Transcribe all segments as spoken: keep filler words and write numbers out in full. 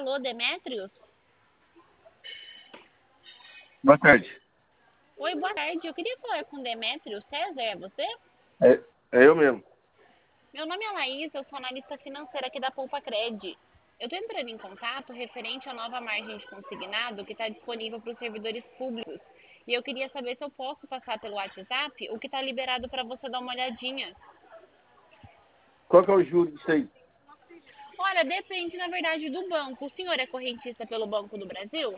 Alô, Demétrios? Boa tarde. Oi, boa tarde. Eu queria falar com o Demétrio César, é você? É, é eu mesmo. Meu nome é Laís, eu sou analista financeira aqui da Poupa Cred. Eu estou entrando em contato referente à nova margem de consignado que está disponível para os servidores públicos. E eu queria saber se eu posso passar pelo WhatsApp o que está liberado para você dar uma olhadinha. Qual que é o juro disso aí? Olha, depende, na verdade, do banco. O senhor é correntista pelo Banco do Brasil?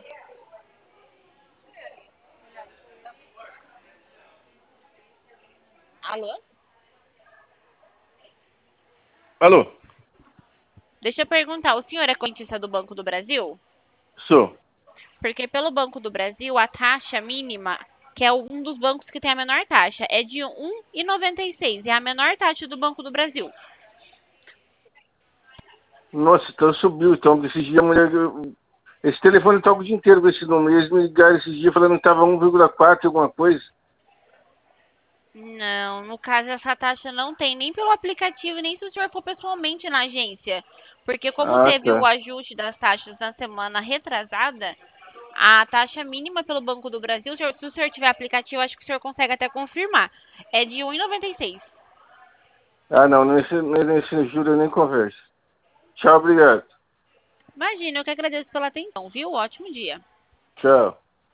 Alô? Alô? Deixa eu perguntar, o senhor é correntista do Banco do Brasil? Sou. Porque pelo Banco do Brasil, a taxa mínima, que é um dos bancos que tem a menor taxa, é de um vírgula noventa e seis. É a menor taxa do Banco do Brasil. Nossa, então subiu, então, porque esses dias a mulher... Esse telefone toca o dia inteiro com esse número. Eles me ligaram esses dias falando que estava um vírgula quatro alguma coisa. Não, no caso, essa taxa não tem nem pelo aplicativo, nem se o senhor for pessoalmente na agência. Porque como Ah, teve o tá. ajuste das taxas na semana retrasada, a taxa mínima pelo Banco do Brasil, se o senhor tiver aplicativo, acho que o senhor consegue até confirmar, é de um vírgula noventa e seis. Ah, não, nesse, nesse juro eu nem converso. Tchau, obrigado. Imagina, eu que agradeço pela atenção, viu? Ótimo dia. Tchau.